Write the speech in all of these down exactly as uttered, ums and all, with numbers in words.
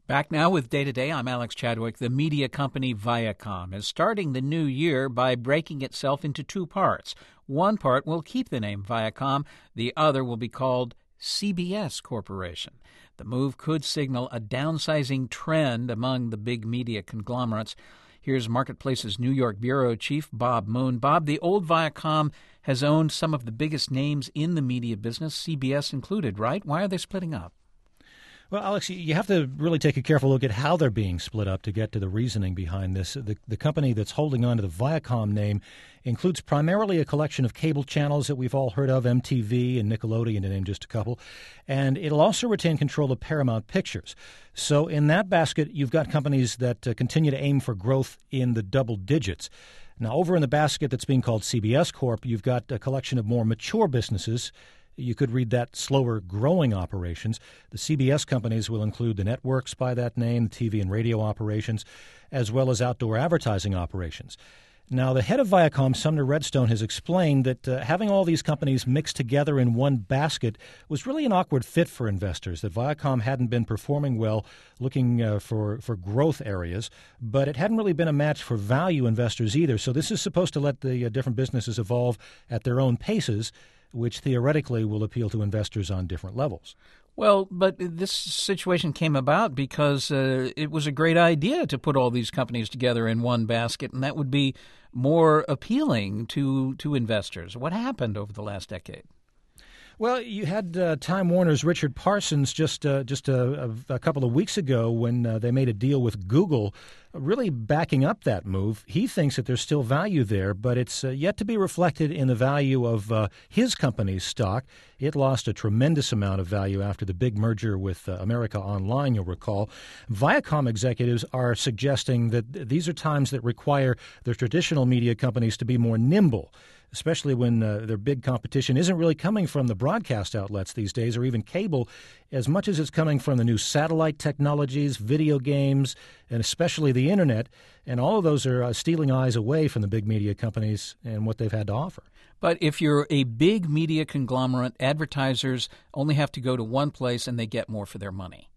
Back now with Day to Day, I'm Alex Chadwick. The media company Viacom is starting the new year by breaking itself into two parts. One part will keep the name Viacom. The other will be called C B S Corporation. The move could signal a downsizing trend among the big media conglomerates. Here's Marketplace's New York bureau chief, Bob Moon. Bob, the old Viacom has owned some of the biggest names in the media business, C B S included, right? Why are they splitting up? Well, Alex, you have to really take a careful look at how they're being split up to get to the reasoning behind this. The, the company that's holding on to the Viacom name includes primarily a collection of cable channels that we've all heard of, M T V and Nickelodeon, to name just a couple. And it'll also retain control of Paramount Pictures. So in that basket, you've got companies that uh, continue to aim for growth in the double digits. Now, over in the basket that's being called C B S Corp, you've got a collection of more mature businesses. You could read that slower growing operations. The C B S companies will include the networks by that name, the T V and radio operations, as well as outdoor advertising operations. Now, the head of Viacom, Sumner Redstone, has explained that uh, having all these companies mixed together in one basket was really an awkward fit for investors, that Viacom hadn't been performing well, looking uh, for, for growth areas, but it hadn't really been a match for value investors either. So this is supposed to let the uh, different businesses evolve at their own paces, which theoretically will appeal to investors on different levels. Well, but this situation came about because uh, it was a great idea to put all these companies together in one basket, and that would be more appealing to, to investors. What happened over the last decade? Well, you had uh, Time Warner's Richard Parsons just uh, just a, a, a couple of weeks ago when uh, they made a deal with Google, really backing up that move. He thinks that there's still value there, but it's uh, yet to be reflected in the value of uh, his company's stock. It lost a tremendous amount of value after the big merger with uh, America Online, you'll recall. Viacom executives are suggesting that th- these are times that require the traditional media companies to be more nimble, especially when uh, their big competition isn't really coming from the broadcast outlets these days or even cable, as much as it's coming from the new satellite technologies, video games, and especially the Internet. And all of those are uh, stealing eyes away from the big media companies and what they've had to offer. But if you're a big media conglomerate, advertisers only have to go to one place and they get more for their money.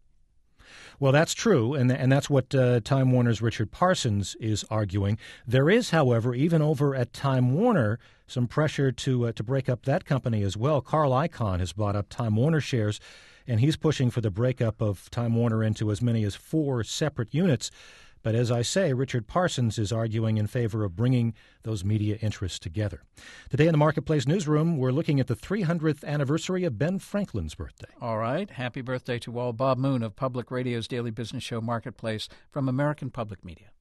Well, that's true, and and that's what uh, Time Warner's Richard Parsons is arguing. There is, however, even over at Time Warner, some pressure to uh, to break up that company as well. Carl Icahn has bought up Time Warner shares, and he's pushing for the breakup of Time Warner into as many as four separate units. But as I say, Richard Parsons is arguing in favor of bringing those media interests together. Today in the Marketplace newsroom, we're looking at the three hundredth anniversary of Ben Franklin's birthday. All right. Happy birthday to all. Bob Moon of Public Radio's daily business show Marketplace from American Public Media.